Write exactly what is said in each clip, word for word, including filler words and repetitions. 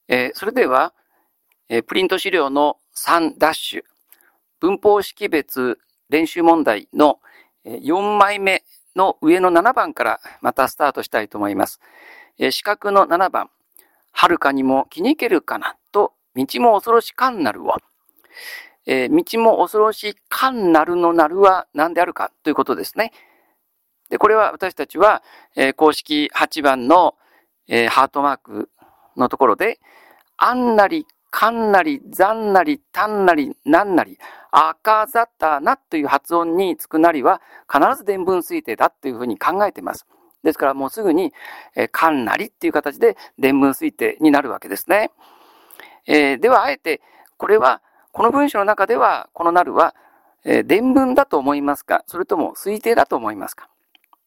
えー、それでは、えー、プリント資料のさんダッシュ、文法識別練習問題のよんまいめの上のななばんからまたスタートしたいと思います。えー、四角のななばん、はるかにも気にけるかなと、道も恐ろしかんなるを。えー、道も恐ろしかんなるのなるは何であるかということですね。で、これは私たちは、えー、公式はちばんの、えー、ハートマークのところで、あんなり、かんなり、ざんなり、たんなり、なんなり、あかざたなという発音につくなりは必ず伝文推定だというふうに考えています。ですからもうすぐに、えー、かんなりっていう形で伝文推定になるわけですね。えー、ではあえて、これは、この文章の中では、このなるは、えー、伝文だと思いますか？それとも推定だと思いますか？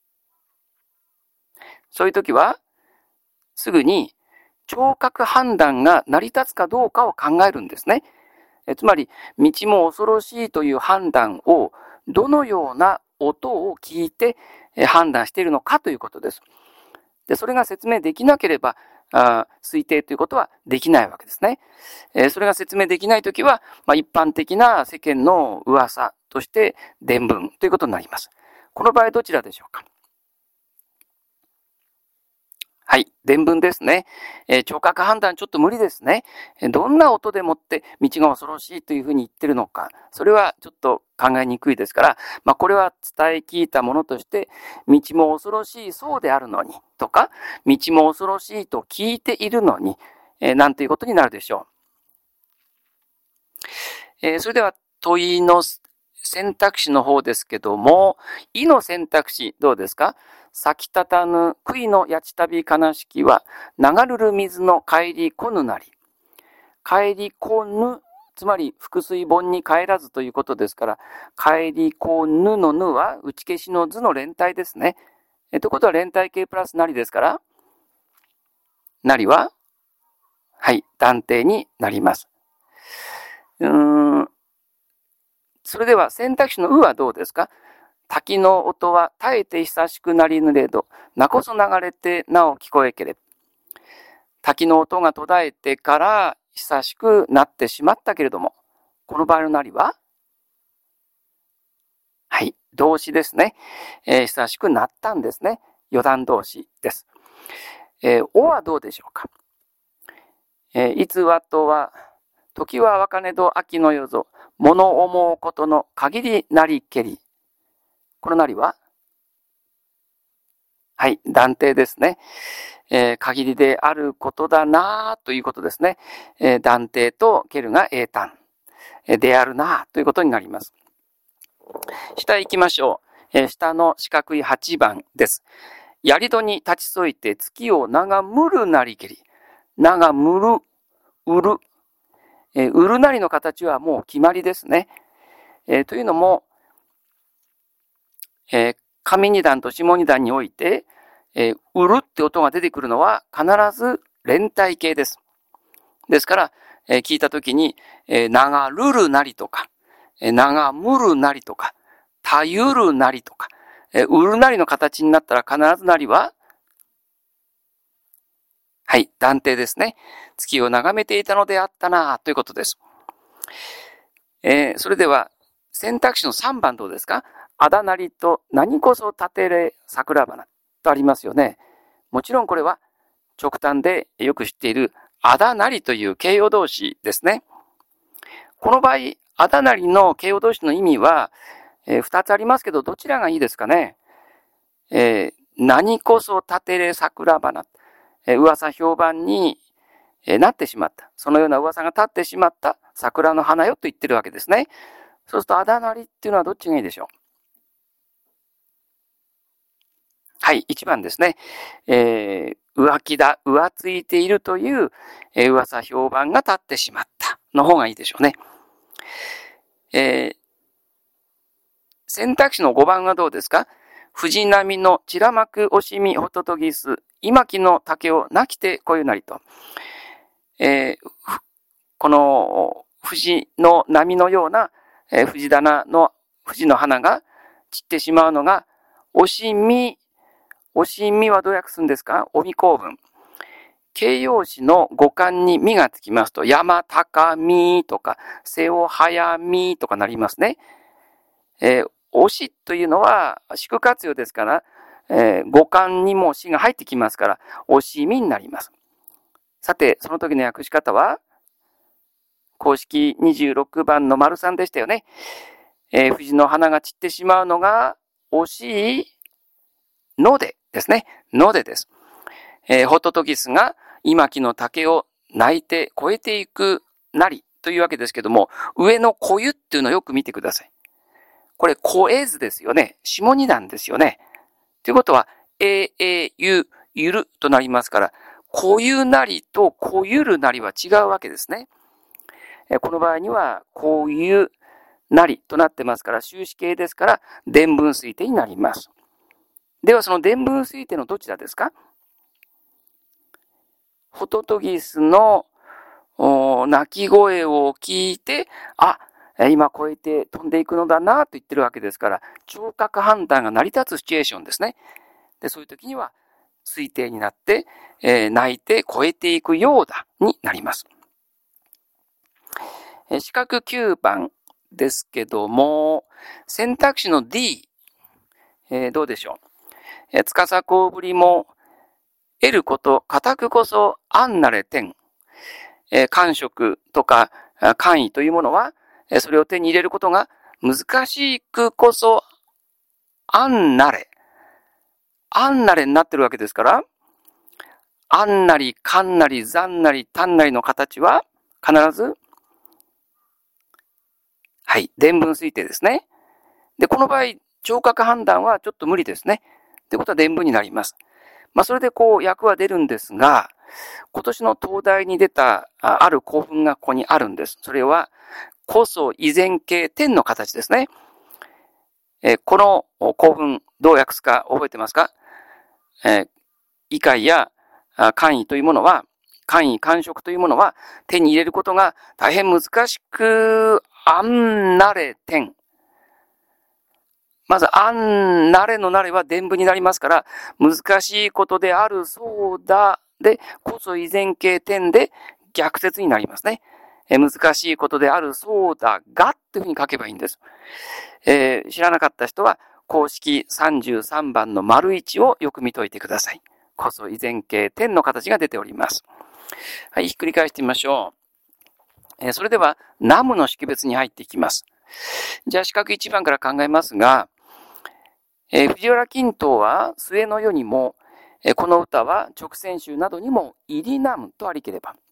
そういうときは、すぐに聴覚判断が成り立つかどうかを考えるんですね。えつまり、道も恐ろしいという判断をどのような音を聞いて判断しているのかということです。で、それが説明できなければ、あ推定ということはできないわけですね。えー、それが説明できないときは、まあ、一般的な世間の噂として伝文ということになります。この場合どちらでしょうか？はい、伝文ですね。えー、聴覚判断ちょっと無理ですね。どんな音でもって道が恐ろしいというふうに言ってるのか、それはちょっと考えにくいですから、まあ、これは伝え聞いたものとして、道も恐ろしいそうであるのにとか、道も恐ろしいと聞いているのに、えー、なんていうことになるでしょう。えー、それでは問いの選択肢の方ですけども、いの選択肢どうですか？咲きたたぬ杭のやちたび悲しきは、流るる水の帰りこぬなり。帰りこぬ、つまり複数本に帰らずということですから、帰りこぬのぬは打ち消しの図の連帯ですね。えということは連帯形プラスなりですから、なりは、はい、断定になります。うーん。それでは選択肢のうはどうですか？滝の音は絶えて久しくなりぬれど、なこそ流れてなお聞こえけれ。滝の音が途絶えてから久しくなってしまったけれども、この場合のなりは、はい、動詞ですね。えー、久しくなったんですね。余談動詞です。えー、おはどうでしょうか？えー、いつはとは、時は若ねど秋の夜ぞ、物思うことの限りなりけり。このなりは、はい、断定ですね。えー、限りであることだなということですね。えー、断定とけるが英単、えー、であるなということになります。下へ行きましょう。えー、下の四角いはちばんです。やり戸に立ち添いて月を長むるなりけり。長むる、うる。えー、うるなりの形はもう決まりですね。えー、というのも、えー、上二段と下二段において、えー、うるって音が出てくるのは必ず連帯形です。ですから、えー、聞いたときに、えー、長るるなりとか、えー、長むるなりとか、たゆるなりとか、えー、うるなりの形になったら必ずなりは、はい、断定ですね。月を眺めていたのであったなということです。えー、それでは、選択肢のさんばんどうですか？あだなりと何こそ立てれ桜花とありますよね。もちろんこれは直短でよく知っているあだなりという形容動詞ですね。この場合、あだなりの形容動詞の意味は、えー、ふたつありますけど、どちらがいいですかね？えー、何こそ立てれ桜花、えー、噂評判に、えー、なってしまった。そのような噂が立ってしまった桜の花よと言ってるわけですね。そうするとあだなりっていうのはどっちがいいでしょう？はい、いちばんですね。えー、浮気だ、浮ついているという、えー、噂評判が立ってしまったの方がいいでしょうね。えー、選択肢のごばんはどうですか？藤波の散らまく惜しみほととぎす、今木の竹をなきてこゆなりと。えー、この藤の波のような、えー、藤棚の藤の花が散ってしまうのが惜しみ、惜しみはどう訳すんですか？おみ構文。 形容詞の語感にみがつきますと、山高みとか、瀬を早みとかなりますね。えー、おしというのは、祝活用ですから、えー、語感にもしが入ってきますから、惜しみになります。さて、その時の訳し方は、公式にじゅうろくばんの丸さんでしたよね。えー、藤の花が散ってしまうのが惜しいのでですね。のでです。えー、ホトトギスが今木の竹を泣いて越えていくなりというわけですけども、上のこゆっていうのをよく見てください。これ、越えずですよね。下二段ですよね。ということは、え、え、ゆ、ゆるとなりますから、こゆなりとこゆるなりは違うわけですね。この場合には、こういうなりとなってますから、終止形ですから、伝文推定になります。では、その伝文推定のどちらですか？ホトトギスの鳴き声を聞いて、あ、今越えて飛んでいくのだなと言ってるわけですから、聴覚判断が成り立つシチュエーションですね。で、そういう時には、推定になって、えー、泣いて越えていくようだになります。四角きゅうばんですけども、選択肢の D、えー、どうでしょう。えー、つかさこうぶりも、得ること、固くこそ、安なれ天。えー、感触とか、官位というものは、えー、それを手に入れることが難しくこそ、安なれ。安なれになってるわけですから、安なり、官なり、残なり、単なりの形は、必ず、はい。伝文推定ですね。で、この場合、聴覚判断はちょっと無理ですね。ということは伝文になります。まあ、それでこう、訳は出るんですが、今年の東大に出た、ある構文がここにあるんです。それは、こそ依然形点の形ですね。えー、この構文、どう訳すか覚えてますか？えー、異解や官位というものは、官位、官職というものは手に入れることが大変難しく、あんなれ点。まず、あんなれのなれは伝文になりますから、難しいことであるそうだ。で、こそ依然形点で逆説になりますね。え難しいことであるそうだがっていうふうに書けばいいんです。えー、知らなかった人は、公式さんじゅうさんばんの丸いちをよく見といてください。こそ依然形点の形が出ております。はい、ひっくり返してみましょう。えー、それでは、ナムの識別に入っていきます。じゃあ、四角いちばんから考えますが、えー、藤原均等は末の世にも、えー、この歌は直線集などにも入りナムとありければ、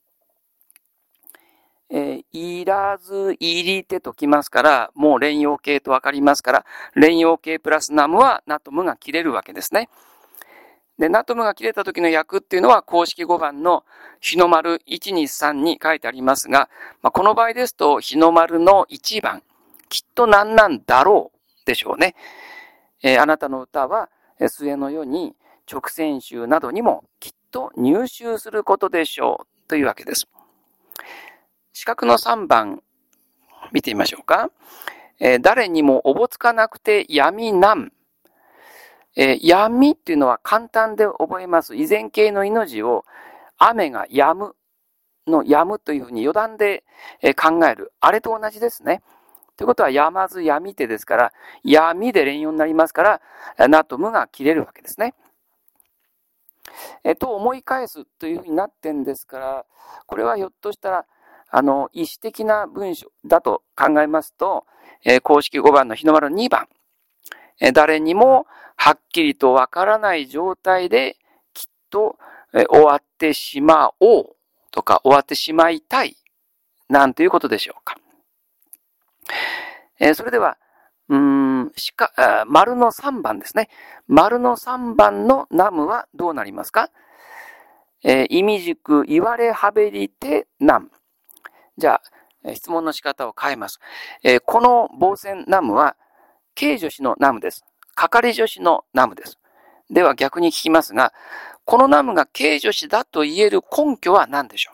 えー、いらず入りてときますから、もう連用形とわかりますから、連用形プラスナムはナトムが切れるわけですね。で、ナトムが切れた時の訳っていうのは公式ごばんの日の丸いちにさんに書いてありますが、まあ、この場合ですと日の丸のいちばん、きっとなんなんだろうでしょうね。えー、あなたの歌は末の世に直線集などにもきっと入集することでしょうというわけです。四角のさんばん見てみましょうか。えー、誰にもおぼつかなくて闇なん。えー、闇っていうのは簡単で覚えます。依然形の命を雨が止むの止むというふうに余談で考える。あれと同じですね。ということは、やまずやみてですから、闇で連用になりますから、なとむが切れるわけですね。えと思い返すというふうになってんですから、これはひょっとしたら、あの、意思的な文章だと考えますと、えー、公式ごばんの日の丸にばん、えー、誰にもはっきりとわからない状態できっと、えー、終わってしまおうとか終わってしまいたいなんていうことでしょうか。えー、それでは、うーん、しか、丸のさんばんですね。丸のさんばんのナムはどうなりますか？えー、意味軸言われはべりてナム。じゃあ、質問の仕方を変えます。えー、この傍線ナムは、形助詞のナムです。係助詞のナムです。では逆に聞きますが、このナムが形助詞だと言える根拠は何でしょ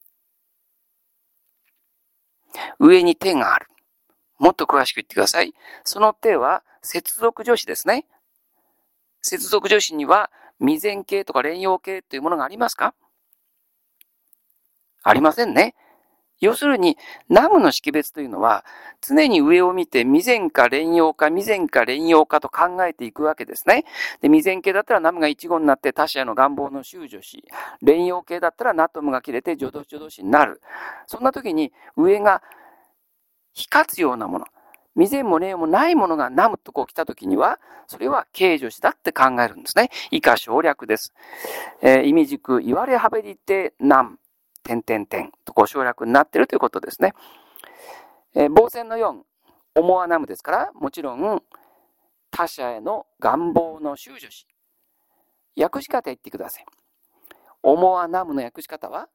う？上に手がある。もっと詳しく言ってください。その手は接続助詞ですね。接続助詞には未然形とか連用形というものがありますか？ ありませんね。要するに、ナムの識別というのは、常に上を見て未然か連用か未然か連用かと考えていくわけですね。で、未然形だったらナムが一語になって他者への願望の修助し、連用形だったらナトムが切れて助動助動詞になる。そんな時に上が光つようなもの、未然も連用もないものがナムとこう来た時には、それは形助詞だって考えるんですね。以下省略です。えー、意味軸、言われはべりてナム。点点点とこう省略になっているということですね。えー、傍線のよん、思わナムですから、もちろん他者への願望の修助詞。訳し方言ってください。思わナムの訳し方は、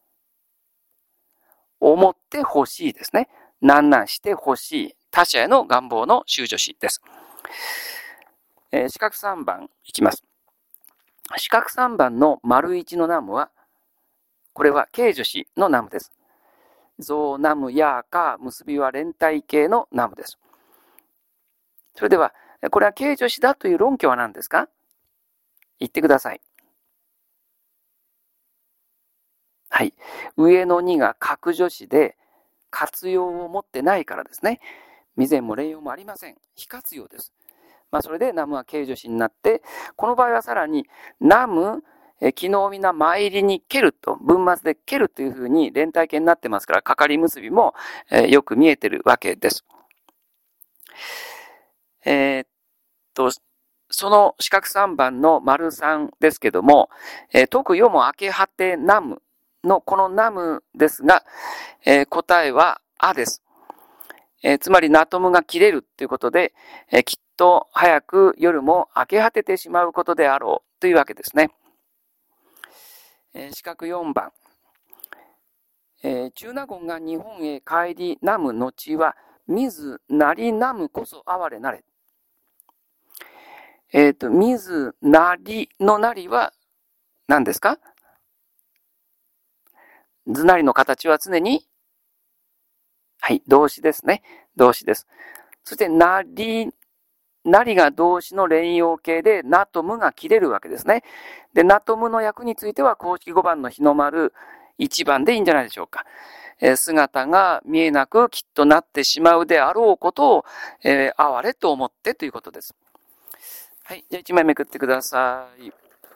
思ってほしいですね。なんなんしてほしい。他者への願望の修助詞です。えー、四角さんばんいきます。四角さんばんの丸いちのナムは、これは形助詞のナムです。ゾーナムヤーカ結びは連帯形のナムです。それでは、これは形助詞だという論拠は何ですか？言ってください。はい。上のにが格助詞で活用を持ってないからですね。未然も連用もありません。非活用です。まあ、それでナムは形助詞になって、この場合はさらにナムえ昨日みな参りに蹴ると、文末で蹴るというふうに連帯形になってますから、かかり結びも、えー、よく見えてるわけです。えー、っと、その四角さんばんの丸さんですけども、えー、特よも明け果てナムのこのナムですが、えー、答えはあです。えー、つまりナトムが切れるということで、えー、きっと早く夜も明け果ててしまうことであろうというわけですね。四角よんばん、えー、中納言が日本へ帰りなむ後は水なりなむこそ哀れなれ。えっ、ー、と水なりのなりは何ですか？図なりの形は常に、はい、動詞ですね。動詞です。そしてなりなりが動詞の連用形で、なとむが切れるわけですね。で、なとむの訳については、公式ごばんの日の丸いちばんでいいんじゃないでしょうか。えー、姿が見えなくきっとなってしまうであろうことを、えー、哀れと思ってということです。はい。じゃあいちまいめくってください。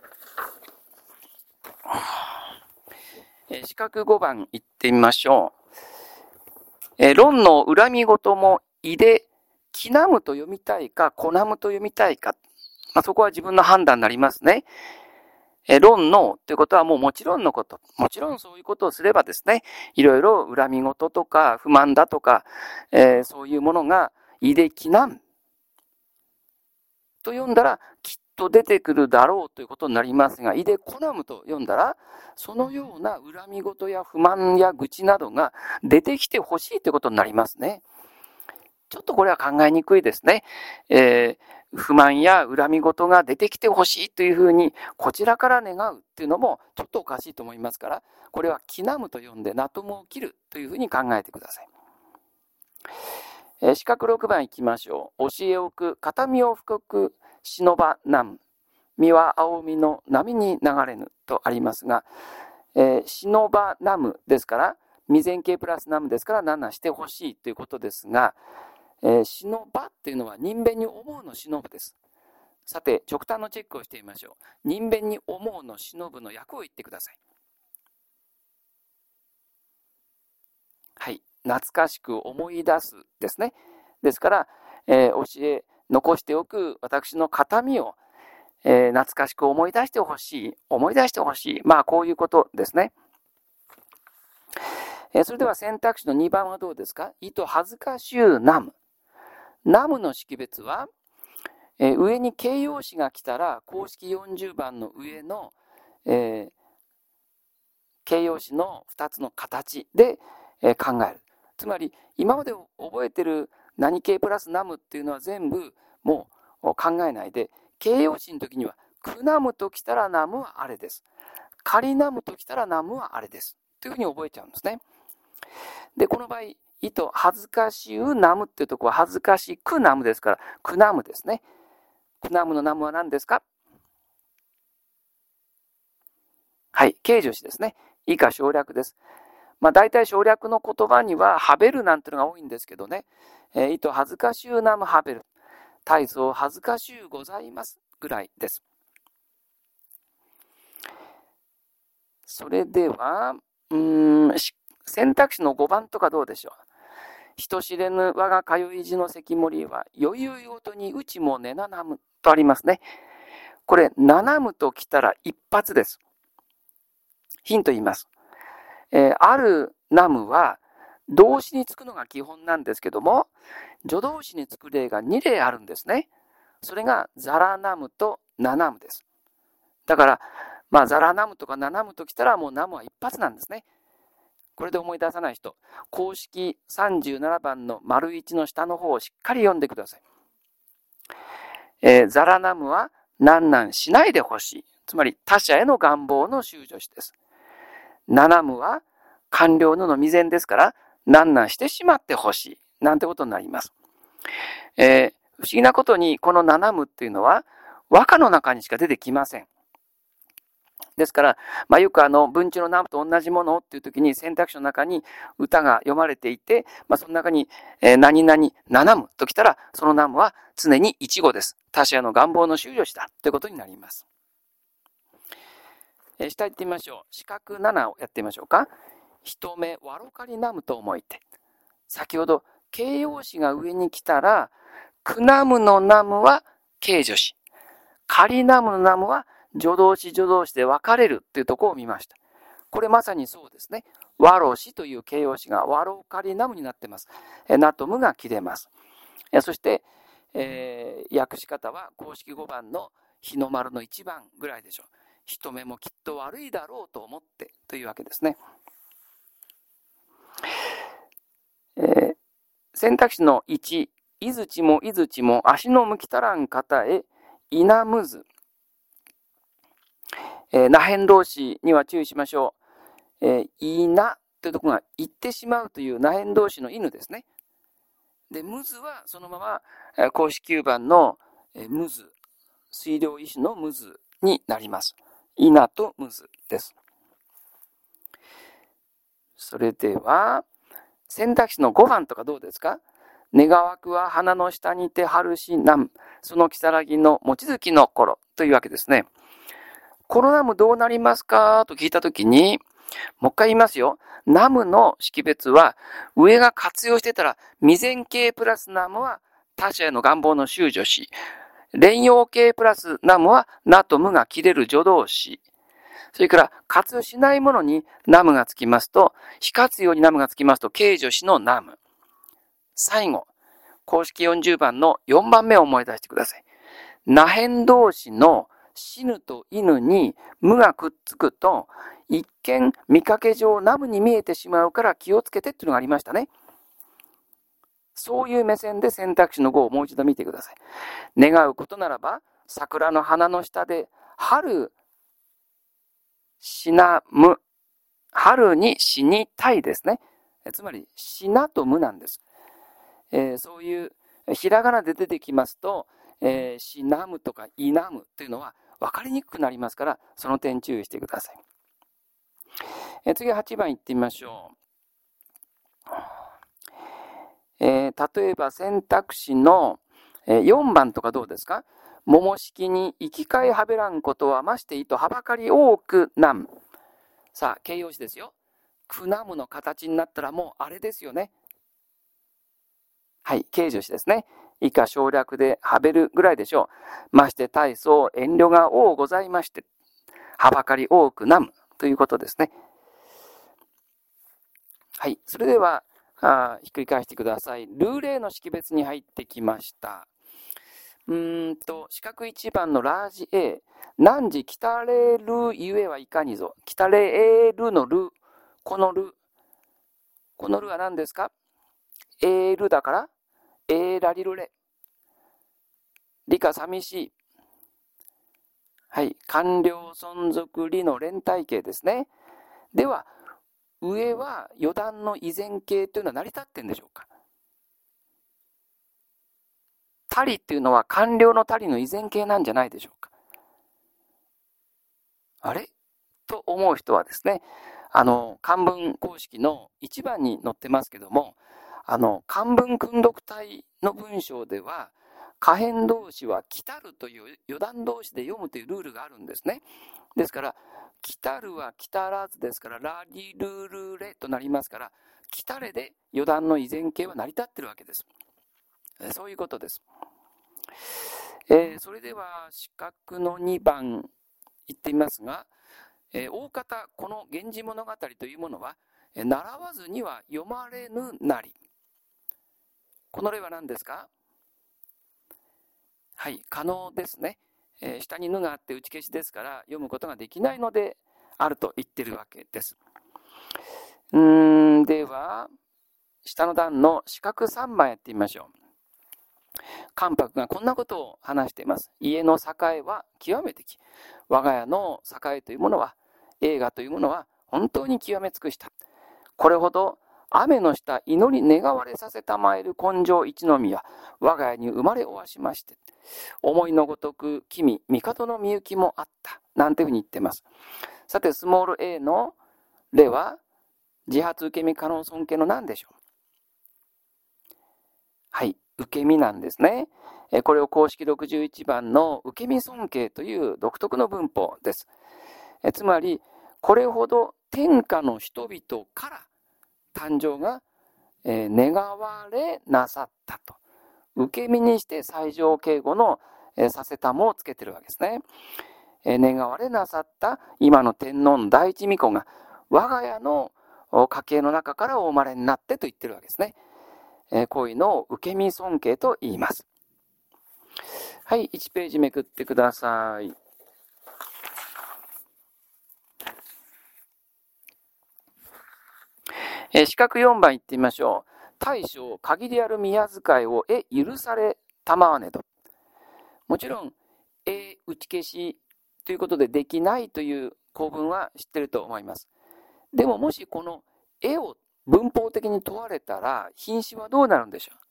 えー、四角ごばんいってみましょう。えー、論の恨み事もいで、きなむと読みたいか、こなむと読みたいか。まあ、そこは自分の判断になりますね。え、論のということはもうもちろんのこと。もちろんそういうことをすればですね、いろいろ恨み事とか不満だとか、えー、そういうものがいできなんと読んだらきっと出てくるだろうということになりますが、いでこなむと読んだら、そのような恨み事や不満や愚痴などが出てきてほしいということになりますね。ちょっとこれは考えにくいですね。えー、不満や恨み事が出てきてほしいというふうに、こちらから願うっていうのもちょっとおかしいと思いますから、これはきなむと読んで、なとむを切るというふうに考えてください。えー、四角ろくばんいきましょう。教えおく、片身を深く、忍ばなん。身は青みの波に流れぬとありますが、えー、忍ばなむですから、未然形プラスナムですから、ななしてほしいということですが、えー、忍ばっていうのは人弁に思うの忍ぶです。さて、直短のチェックをしてみましょう。人弁に思うの忍ぶの訳を言ってください。はい。懐かしく思い出すですね。ですから、えー、教え、残しておく私の形見を、えー、懐かしく思い出してほしい。思い出してほしい。まあ、こういうことですね。えー、それでは選択肢のにばんはどうですか？いと恥ずかしゅうなむ。ナムの識別は、えー、上に形容詞が来たら公式よんじゅうばんの上の、えー、形容詞のふたつの形で、えー、考える。つまり今まで覚えてる何形プラスナムっていうのは全部もう考えないで、形容詞の時にはクナムと来たらナムはあれです。カリナムと来たらナムはあれです。というふうに覚えちゃうんですね。で、この場合、いと恥ずかしゅうナムっていうところは恥ずかしくナムですから、クナムですね。クナムのナムは何ですか？はい、 形助詞ですね。以下省略です。まあ大体省略の言葉にはハベルなんてのが多いんですけどね。えー、いと恥ずかしゅうなむハベル。大層恥ずかしゅうございますぐらいです。それでは、うーん、選択肢のごばんとかどうでしょう。人知れぬ我が通い地の関森は、余裕ごとにうちもねななむとありますね。これ、ななむと来たら一発です。ヒント言います。えー、あるナムは、動詞につくのが基本なんですけども、助動詞につく例がに例あるんですね。それが、ザラナムとナナムです。だから、まあ、ザラナムとかナナムと来たら、もうナムは一発なんですね。これで思い出さない人、公式さんじゅうななばんの丸いちの下の方をしっかり読んでください。えー、ザラナムは、なんなんしないでほしい。つまり、他者への願望の修助詞です。ナナムは、官僚の未然ですから、なんなんしてしまってほしい。なんてことになります。えー、不思議なことに、このナナムっていうのは、和歌の中にしか出てきません。ですから、まあ、よくあの文中のナムと同じものっていう時に選択肢の中に歌が読まれていて、まあ、その中に、えー、何々ナナムときたら、そのナムは常に一語です。他者への願望の修助詞だということになります。えー、下行ってみましょう。四角ななをやってみましょうか。一目わろかりナムと思いて。先ほど形容詞が上に来たら、クナムのナムは形助詞、カリナムのナムは助動詞助動詞で分かれるというところを見ました。これまさにそうですね。ワロシという形容詞がワロカリナムになっています。ナトムが切れます。そして、えー、訳し方は公式ごばんの日の丸のいちばんぐらいでしょう。人目もきっと悪いだろうと思ってというわけですね。えー、選択肢のいち、いずちもいずちも足の向きたらん方へいなむず。えー、な変動詞には注意しましょう。えー、いなというところが行ってしまうというな変動詞の犬ですね。で、むずはそのまま、えー、公式きゅうばんの、えー、むず、水量意思のむずになります。いなとむずです。それでは、選択肢のごばんとかどうですか。願わくは花の下にて春し南、その如月の望月の頃というわけですね。このナムどうなりますかと聞いたときに、もう一回言いますよ。ナムの識別は、上が活用してたら、未然形プラスナムは他者への願望の修助詞。連用形プラスナムはナとムが切れる助動詞。それから活用しないものにナムがつきますと、非活用にナムがつきますと、形助詞のナム。最後、公式よんじゅうばんのよんばんめを思い出してください。な変動詞の死ぬと犬に無がくっつくと、一見見かけ上ナムに見えてしまうから気をつけてっていうのがありましたね。そういう目線で選択肢のごをもう一度見てください。願うことならば、桜の花の下で春死なむ、春に死にたいですね。つまり死なと無なんです。えー、そういうひらがなで出てきますと、えー、死なむとかいなむというのは分かりにくくなりますから、その点注意してください。えー、次ははちばんいってみましょう。えー、例えば選択肢のよんばんとかどうですか。桃式に生き返はべらんことはましていとはばかり多くなん。さあ形容詞ですよ。くなむの形になったらもうあれですよね。はい、形助詞ですね。以下省略ではべるぐらいでしょう。まして大層遠慮が多ございまして、はばかり多くなむということですね。はい、それではあひっくり返してください。ルーレーの識別に入ってきました。うーんと四角いちばんのラージ A、何時来たれるゆえはいかにぞ。来たれるのる、このる、このるは何ですか。えるだからえらりるれ。理科寂しい。はい。完了存続理の連体形ですね。では、上は余談の依然形というのは成り立ってんでしょうか。たりっていうのは完了のたりの依然形なんじゃないでしょうか。あれと思う人はですね、あの、漢文公式のいちばんに載ってますけども、あの、漢文訓読体の文章では、可変動詞は来たるという余談動詞で読むというルールがあるんですね。ですから、来たるは来たらずですから、ラリルルレとなりますから、来たれで余談の依然形は成り立っているわけです。そういうことです。えー、それでは、四角のにばんいってみますが、えー、大方、この源氏物語というものは、えー、習わずには読まれぬなり。この例は何ですか？はい、可能ですね。えー、下にぬがあって打ち消しですから読むことができないのであると言ってるわけです。うーん、では、下の段の四角さんばんやってみましょう。関白がこんなことを話しています。家の栄は極めてき。我が家の栄というものは、映画というものは本当に極め尽くした。これほど雨の下祈り願われさせたまえる根性一の宮、我が家に生まれおわしまして、思いのごとく君、帝のみゆきもあった。なんていうふうに言ってます。さて、スモール a の例は、自発受け身可能尊敬の何でしょう？はい、受け身なんですね。これを公式ろくじゅういちばんの受け身尊敬という独特の文法です。つまり、これほど天下の人々から誕生が願われなさったと。受け身にして最上敬語のさせたもをつけてるわけですね。願われなさった今の天皇の第一巫女が我が家の家系の中からお生まれになってと言ってるわけですね。こういうのを受け身尊敬と言います。はい、いちページめくってください。えー、四角よんばんいってみましょう。大将限りある宮遣いをえ許されたまわねど。もちろんえ打ち消しということでできないという構文は知ってると思います。でももしこのえを文法的に問われたら品詞はどうなるんでしょう？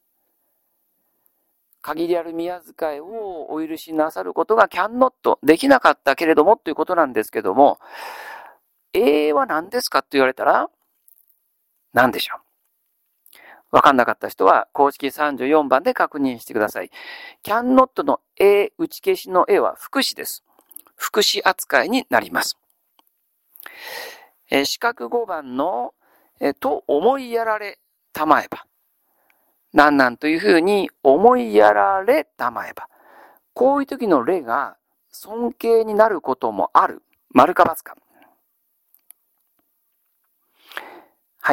限りある宮遣いをお許しなさることが can not できなかったけれどもということなんですけども、えは何ですかと言われたら何でしょう？わかんなかった人は公式さんじゅうよんばんで確認してください。can not の A 打ち消しの A は副詞です。副詞扱いになります。えー、四角ごばんの、えー、と思いやられたまえば。なんなんというふうに思いやられたまえば。こういう時の例が尊敬になることもある。丸か×か。はい、×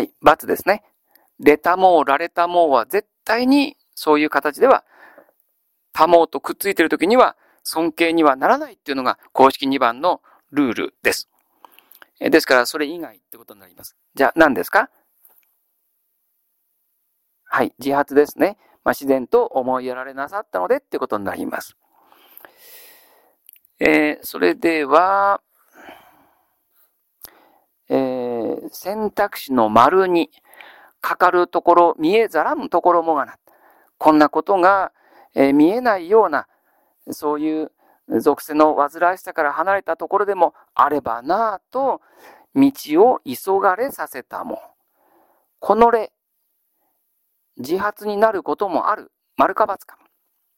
ですね。れたもう、られたもうは絶対にそういう形では、たもうとくっついているときには尊敬にはならないっていうのが公式にばんのルールです。ですからそれ以外ってことになります。じゃあ何ですか？はい、自発ですね。まあ、自然と思いやられなさったのでってことになります。えー、それでは、えー、選択肢の丸にかかるところ、見えざらんところもがな。こんなことが、えー、見えないような、そういう属性の煩わしさから離れたところでもあればなぁと、道を急がれさせたも。この例、自発になることもある。丸か×か。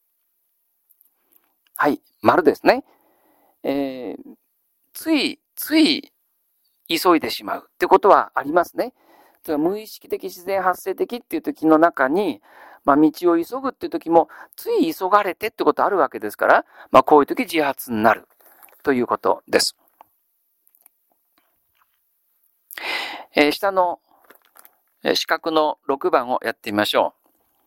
はい、丸ですね。えー、つい、つい、急いでしまうってことはありますね。無意識的自然発生的っていう時の中に、まあ、道を急ぐっていう時もつい急がれてってことあるわけですから、まあ、こういう時自発になるということです。えー、下の四角のろくばんをやってみましょ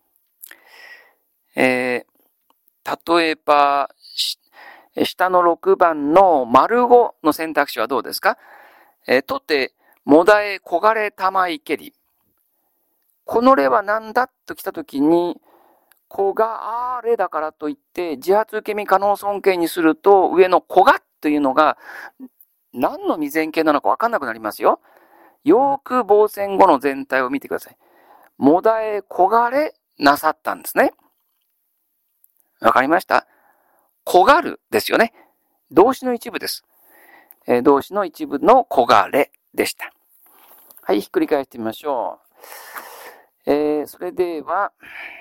う。えー、例えば下のろくばんの丸ごの選択肢はどうですか？えー、とてもだえこがれたまいけり。この例は何だと来たときに、こがあれだからといって、自発受け身可能尊敬にすると、上のこがというのが、何の未然形なのか分かんなくなりますよ。よく傍線語の全体を見てください。もだえこがれなさったんですね。わかりました？こがるですよね。動詞の一部です。 えー、動詞の一部の焦がれでした。はい、ひっくり返してみましょう。えー、それでは、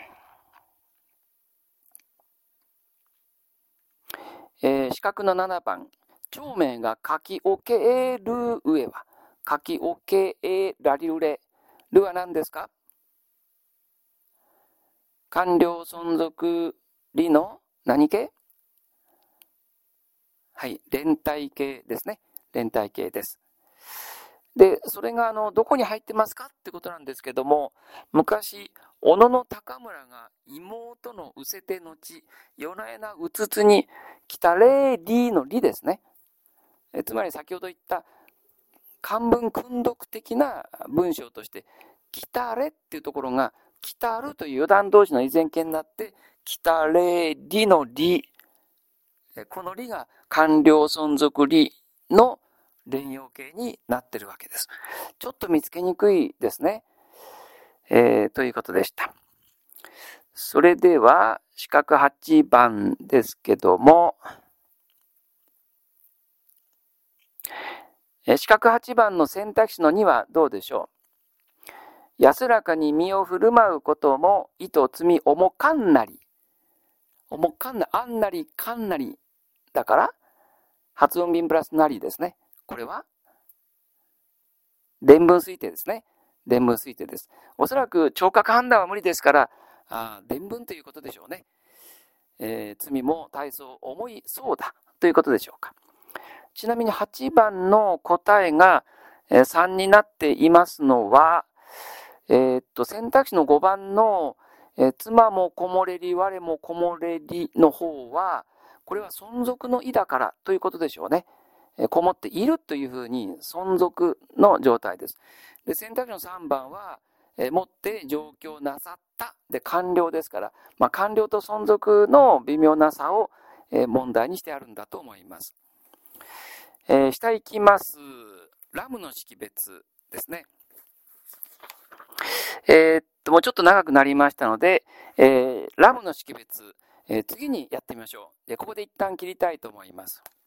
えー、四角のななばん。長命が書きおける上は、書きおけらりるれ。るは何ですか？完了存続りの何形？はい、連体形ですね。連体形です。で、それがあのどこに入ってますかってことなんですけども、昔、小野の高村が妹のうせてのち、夜な夜なうつつに、きたれりのりですね。えつまり先ほど言った漢文訓読的な文章として、きたれっていうところが、きたるという余談動詞の依然形になって、きたれりのり、このりが完了存続りの連用形になっているわけです。ちょっと見つけにくいですね。えー、ということでした。それでは、四角はちばんですけども、四角はちばんの選択肢のにはどうでしょう。安らかに身を振る舞うことも、意図積み重かんなり。重かんな、あんなり、かんなり。だから、発音便プラスなりですね。これは伝文推定ですね。伝文推定です。おそらく聴覚判断は無理ですから、あ伝文ということでしょうね。えー、罪も大層重いそうだということでしょうか。ちなみにはちばんの答えがさんになっていますのは、えー、っと選択肢のごばんの、えー、妻も木漏れり我も木漏れりの方は、これは存続の意だからということでしょうね。えー、こもっているというふうに存続の状態です。で、選択肢のさんばんは、えー、もって上京なさったで完了ですから、まあ、完了と存続の微妙な差を、えー、問題にしてあるんだと思います。えー、下行きます。ラムの識別ですね。えー、っと、もうちょっと長くなりましたので、えー、ラムの識別、えー、次にやってみましょう。で、ここで一旦切りたいと思います。